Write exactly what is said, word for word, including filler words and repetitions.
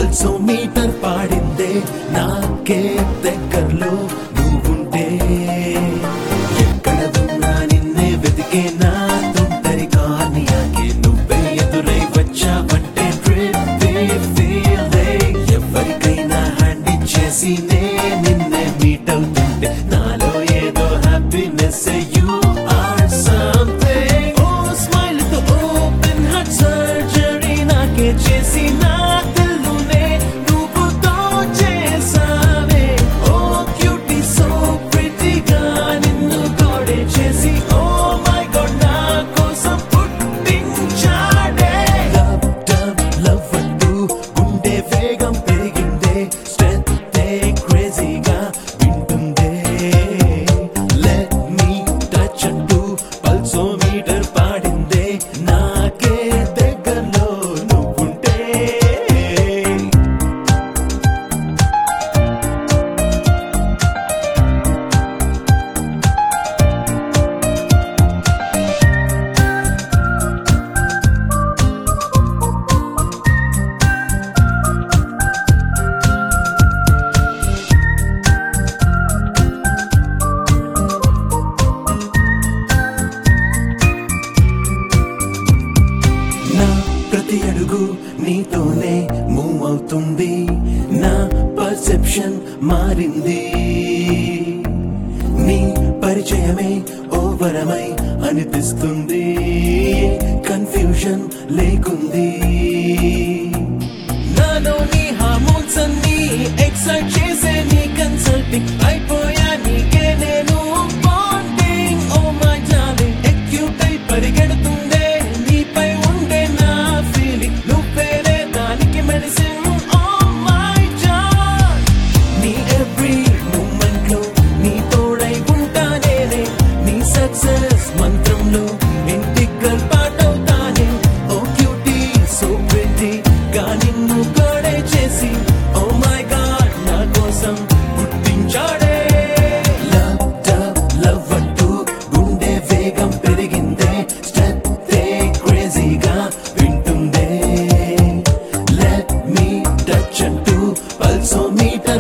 పల్సో metre పాడిందే నాకే దగ్గరలో నువ్వుంటే ఎక్కడ ఉన్నా నిన్నే వెతికే నా తుంటరి కానీ ఆకే నువ్వే ఎదురై వచ్చావంటే ఎవరికైనా హ్యాండ్ ఇచ్చేసి నే నిన్నే మీట్ అవుతుంటే నాలో ఏదో happiness you are something o smile తో ఓపెన్ హార్ట్ సర్జరీ నాకే చేసి నా దిల్లునే నువ్వు దోచేసావే ఓ క్యూటీ సో ప్రిటీగా నిన్ను కోడే చేసి ఓ మై గాడ్ నా కోసం పుట్టించాడే లవ్ డబ్ లవ్ అంటూ గుండె వేగం పెరిగిందే స్ట్రెంత్ క్రేజీగా వింటుందే లెట్ మీ టచ్ అంటూ పల్సో మీటర్ పాడిందే నాకే దగ్గరలో నువ్వుంటే నా ప్రతి అడుగు నీతోనే మూవ్ అవుతుంది నా పర్సెప్షన్ మారింది నీ పరిచయమే ఓ వరమై అనిపిస్తుంది కన్ఫ్యూజన్ లేకుంది నాలో నీ హార్మోన్స్ అన్ని ఎక్సైట్ చేసే నీ కన్సల్టింగ్ అయిపోయా నీకే నేను bonding o my darling acute అయి పరిగెడుతుందే నీపై ఉండే నా ఫీలింగ్ నువ్వేరే దానికి మెడిసిన్ ఓ మై జాన్ నీ ఎవ్రీ మూమెంట్ లో నీ తోడై ఉంటానేనే నీ సక్సెస్ మంత్రంలో ఇంటిగ్రల్ పార్ట్ అవుతానే ఓ క్యూటీ సో ప్రిటీ గా నిన్ను కోడే చేసి ఓ మై గాడ్ నా కోసం పుట్టించాడే లవ్ డబ్ లవ్ అంటూ గుండె వేగం పెరిగిందే స్టెప్ క్రేజీగా వింటుందే లెట్ మీ టచ్ అంటూ పల్సో మీటర్